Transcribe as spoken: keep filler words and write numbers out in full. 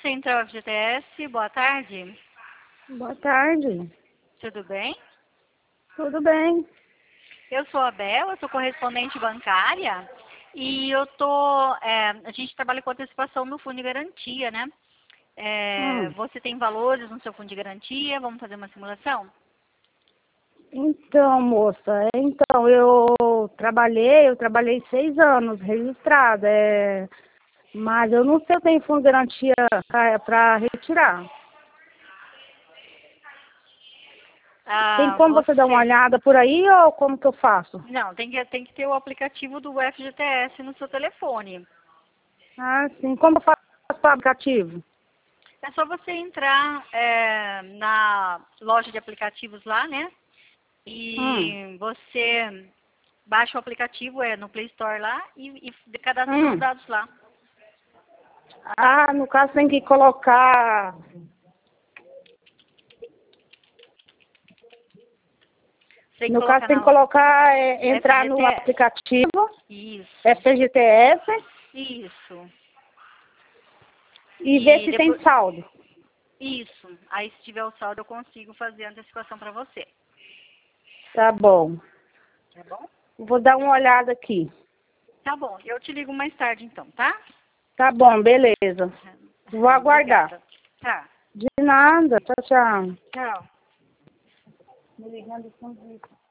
Central F G T S, boa tarde. Boa tarde. Tudo bem? Tudo bem. Eu sou a Bel, eu sou correspondente bancária e eu tô, é, a gente trabalha com antecipação no fundo de garantia, né? É, Hum. você tem valores no seu fundo de garantia? Vamos fazer uma simulação? Então, moça, então, eu trabalhei, eu trabalhei seis anos registrada, é, mas eu não sei se eu tenho fundo de garantia para retirar. Tem Ah, como você dar uma você... olhada por aí ou como que eu faço? Não, tem que, tem que ter o aplicativo do F G T S no seu telefone. Ah, sim. Como eu faço para o aplicativo? É só você entrar é, na loja de aplicativos lá, né? Hum. E você baixa o aplicativo, é no Play Store lá, e, e cadastra seus Hum. dados lá. Ah, no caso tem que colocar... Você tem que No caso colocar tem que na colocar, é, entrar no F G T S. aplicativo, Isso, F G T S, isso. e ver E se tem depois, saldo. isso. Aí se tiver o saldo eu consigo fazer a antecipação para você. Tá bom. Tá bom? Vou dar uma olhada aqui. Tá bom. Eu te ligo mais tarde então, tá? Tá bom, beleza. Vou aguardar. Obrigada. Tá. De nada. Tchau, tchau. Tchau. Me ligando com isso.